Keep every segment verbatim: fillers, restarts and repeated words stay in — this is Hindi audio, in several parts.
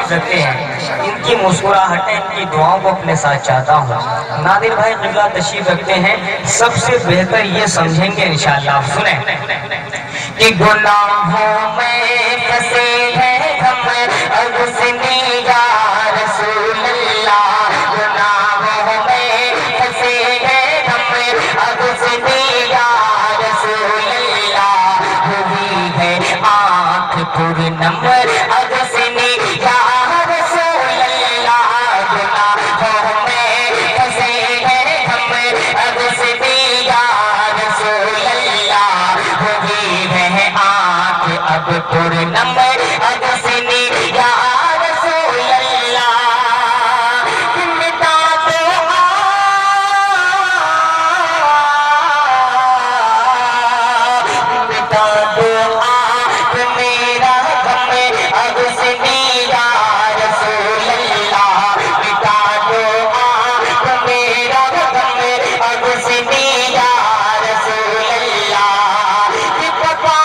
तशरीफ रखते हैं, इनकी मुस्कुराहटें, इनकी दुआओं को अपने साथ चाहता हूँ। नादिर भाई क़िबला तशरीफ रखते हैं, सबसे बेहतर ये समझेंगे इंशाअल्लाह। सुने कि गुनाहों में फंसे हैं हम अब से या रसूल अल्लाह, गुनाहों में फंसे हैं हम अब से या रसूल अल्लाह, हुई है आँख पूर्णम अब से या रसूल अल्लाह, गुनाहों में फंसे हैं हम अब से या रसूल अल्लाह, हुई है आँख अब पूर्णम अब से या रसूल अल्लाह, मिटा दो मिटा दो आप मेरा गम अब से या रसूल अल्लाह, मिटा दो आप मेरा गम अब से या रसूल अल्लाह, कि पता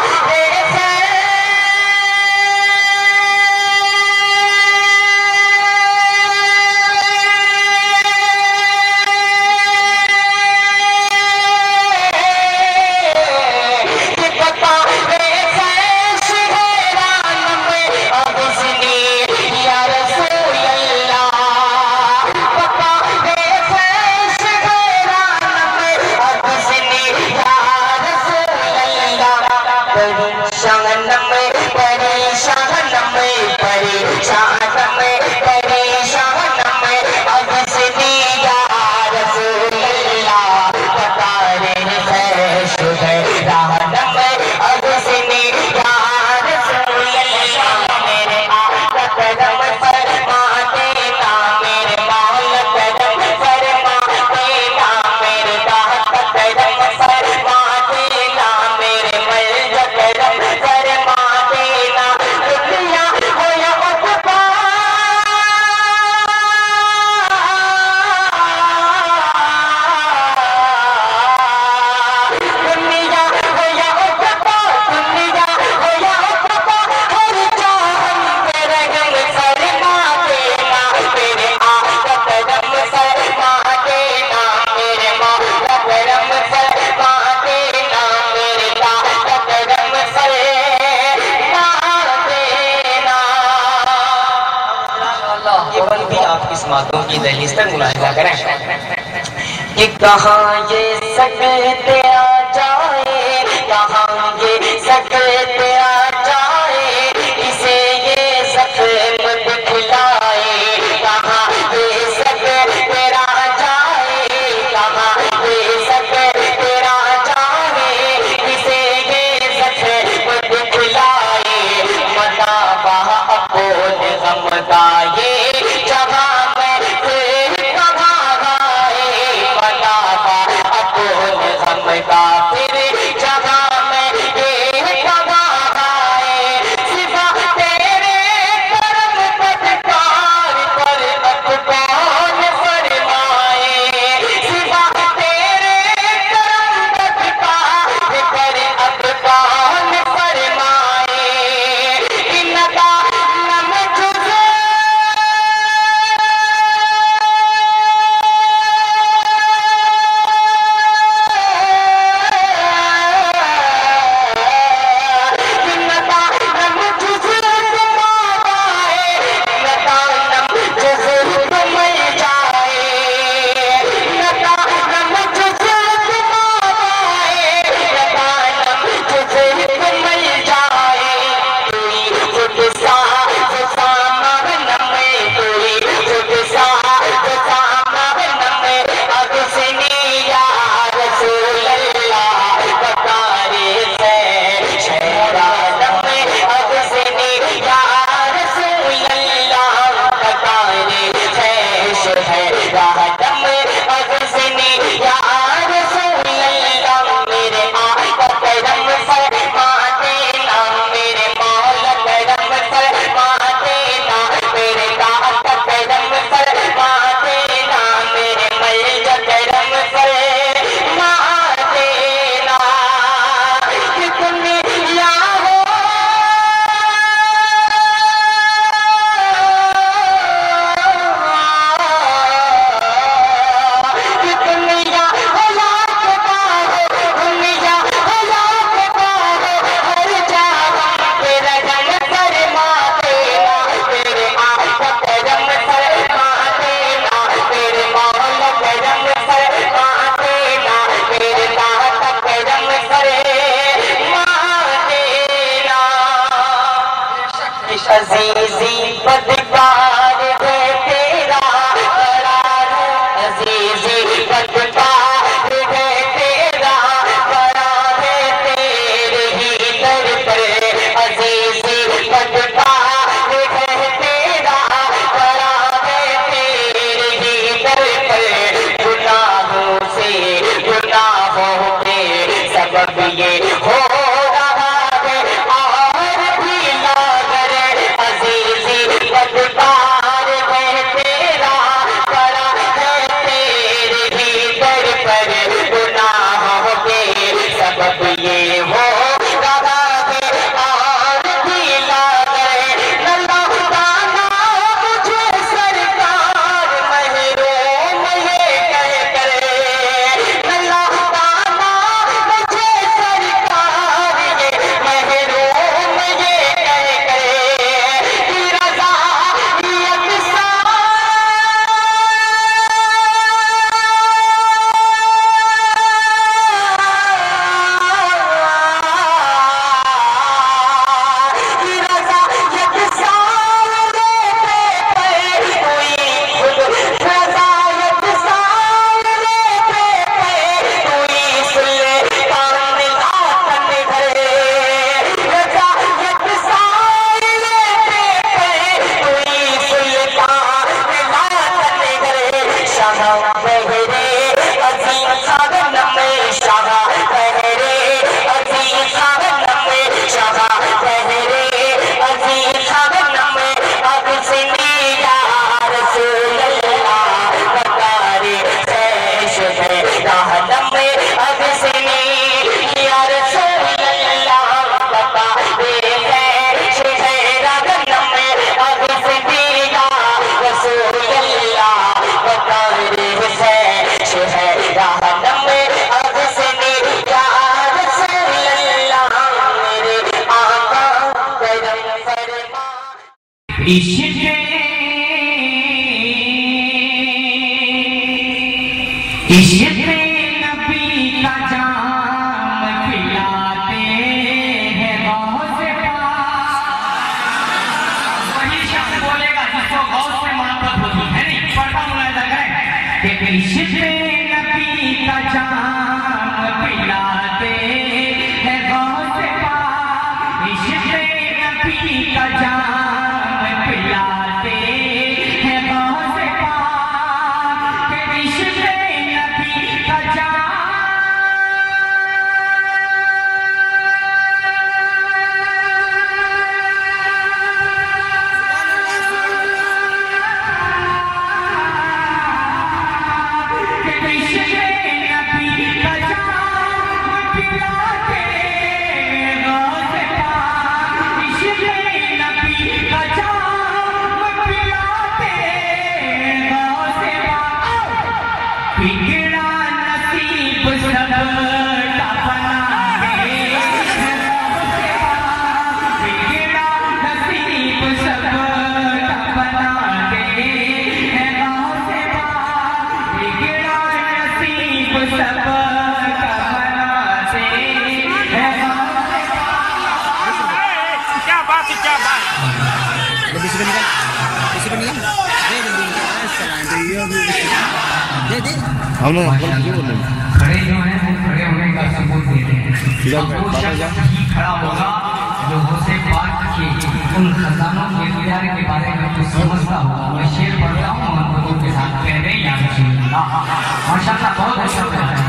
बातों की दहलीज तक मुलाहिजा करें कि कहाँ ये सकते आ जाए, कहाँ ये सकते आ जाए, इसे ये जख्म दिखलाए, कहाँ ये सकते आ जाए, कहाँ ये सकते आ जाए, इसे ये जख्म दिखलाए, मना बहा अपोल गम का ये जहाँ इश्क इश्क नबी का जाम पिलाते हैं गौस पाक। वही शब्द बोलेगा जिसको गौस से मोहब्बत होती है, नहीं पढ़ता मुलाहिजा करें कि इश्क नबी का जाम पिलाते हैं गौस पाक। इश्क नबी का जाम पिलाते हैं गौस पाक। इश्क नबी का जाम बिगड़ा नसीब सब का बना दे, बिगड़ा नसीब सब का बना दे है गौस पाक। बिगड़ा नसीब सब का बना दे है गौस पाक। क्या बात है, क्या बात दे दे हम लोग खड़े जो हैं वो खड़े होने का सबूत देते हैं। अब वो शख्स ही खड़ा होगा जो गौसे पाक के उन खजानों के इख्तियार के बारे में कुछ समझता होगा। मैं शेर पढ़ता हूँ मोहब्बतों के साथ कह रहे या रसूल अल्लाह। माशाअल्लाह बहुत अच्छा बना है।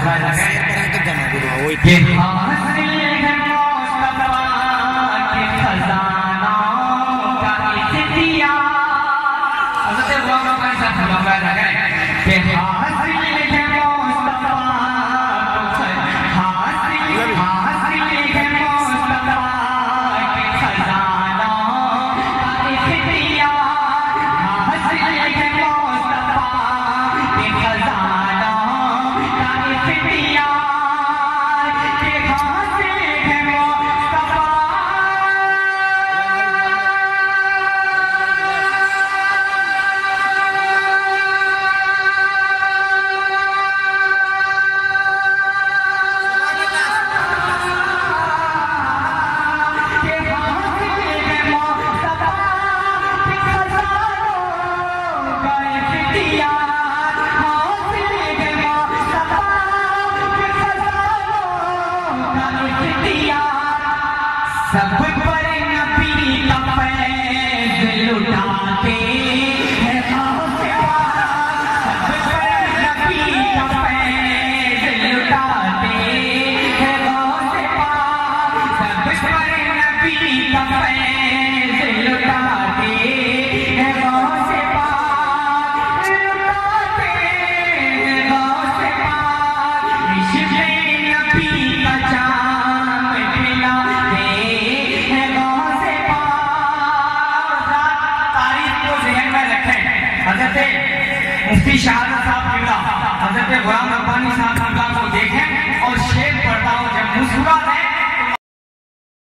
ये हासिल है मुस्तफा के खजानों का इख्तियार। हज़रत गौस पाक साहब फरमाया है कि